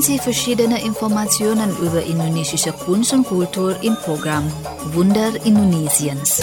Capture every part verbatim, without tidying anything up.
Sie verschiedene Informationen über indonesische Kunst und Kultur im Programm Wunder Indonesiens.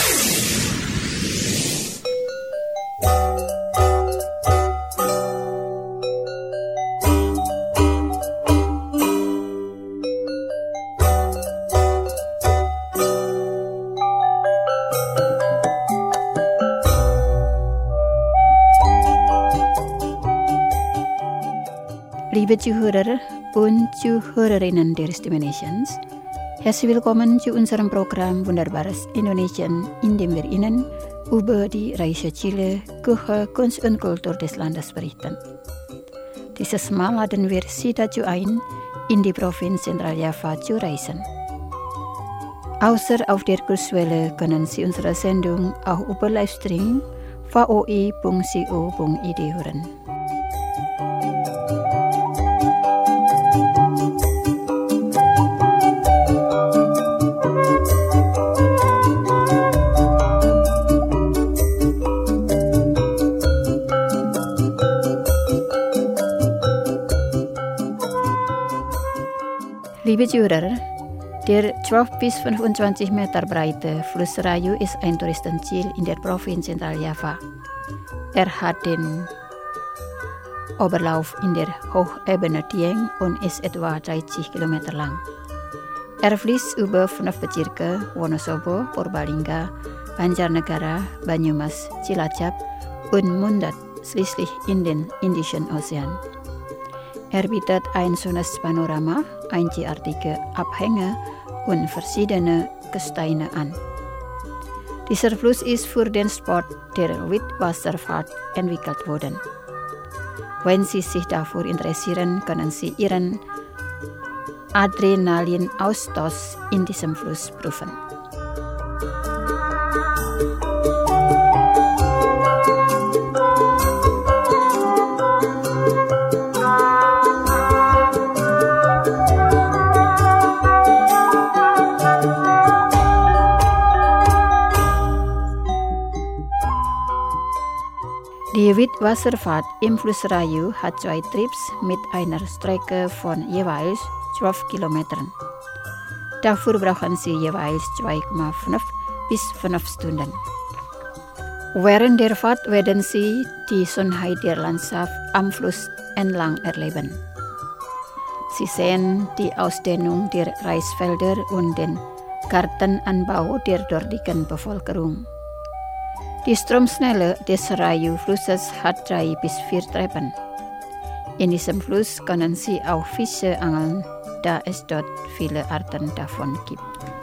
Liebe Zuhörer und Zuhörerinnen des Indonesiens, herzlich willkommen zu unserem Programm Wunderbares Indonesien, in dem wir Ihnen über die Reise Chile, Küche, Kunst und Kultur des Landes berichten. Dieses Mal laden wir Sie dazu ein, in die Provinz Zentraljava zu reisen. Außer auf der Kurzwelle können Sie unsere Sendung auch über Livestream v o i punkt co punkt i d hören. Liebe Zuhörer, der zwölf bis fünfundzwanzig Meter breite Fluss Rayu ist ein Touristenziel in der Provinz Zentraljava. Er hat den Oberlauf in der Hochebene Dieng und ist etwa dreißig Kilometer lang. Er fließt über fünf Bezirke Wonosobo, Purbalingga, Banjarnegara, Banyumas, Cilacap und mündet schließlich in den Indischen Ozean. Er bietet ein schönes Panorama, einzigartige Abhänge und verschiedene Gesteine an. Dieser Fluss ist für den Sport der Wildwasserfahrt entwickelt worden. Wenn Sie sich dafür interessieren, können Sie Ihren Adrenalinausstoß in diesem Fluss prüfen. Die Wildwasserfahrt im Fluss Rayu hat zwei Trips mit einer Strecke von jeweils zwölf Kilometern. Dafür brauchen Sie jeweils zwei Komma fünf bis fünf Stunden. Während der Fahrt werden Sie die Schönheit der Landschaft am Fluss entlang erleben. Sie sehen die Ausdehnung der Reisfelder und den Gartenanbau der dortigen Bevölkerung. Die Stromschnelle des Rayu-Flusses hat drei bis vier Treppen. In diesem Fluss können Sie auch Fische angeln, da es dort viele Arten davon gibt.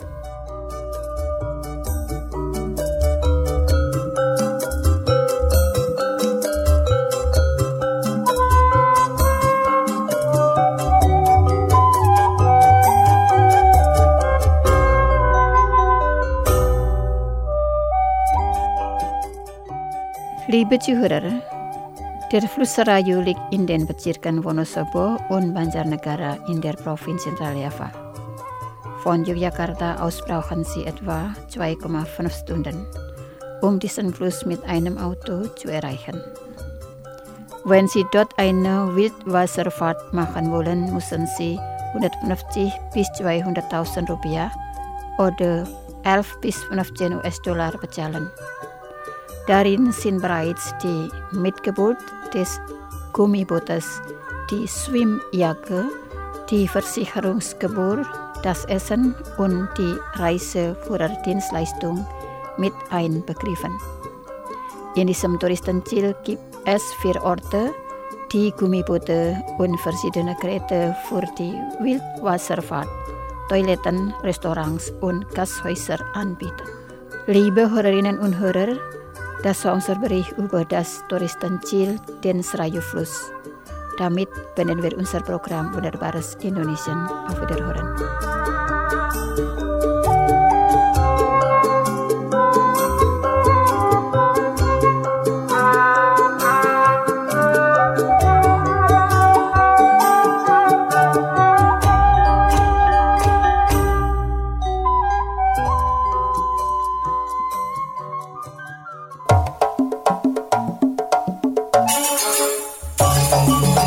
Liebe Zuhörer, der Fluss Rayu liegt in den Bezirken Wonosobo und Banjarnegara in der Provinz Zentraljava. Von Yogyakarta aus brauchen Sie etwa zwei Komma fünf Stunden, um diesen Fluss mit einem Auto zu erreichen. Wenn Sie dort eine Wildwasserfahrt machen wollen, müssen Sie hundertfünfzig bis zweihunderttausend Rupiah oder elf bis fünfzehn US-Dollar bezahlen. Darin sind bereits die Mitgeburt des Gummibootes, die Schwimmjacke, die Versicherungsgebühr, das Essen und die Reiseführerdienstleistung mit einbegriffen. In diesem Touristenziel gibt es vier Orte, die Gummiboote und verschiedene Geräte für die Wildwasserfahrt, Toiletten, Restaurants und Gasthäuser anbieten. Liebe Hörerinnen und Hörer, das war unser Bericht über das Touristenziel, den Rayu-Fluss. Damit beenden wir unser Programm Wunderbares Indonesien. Auf Wiederhören. Thank you.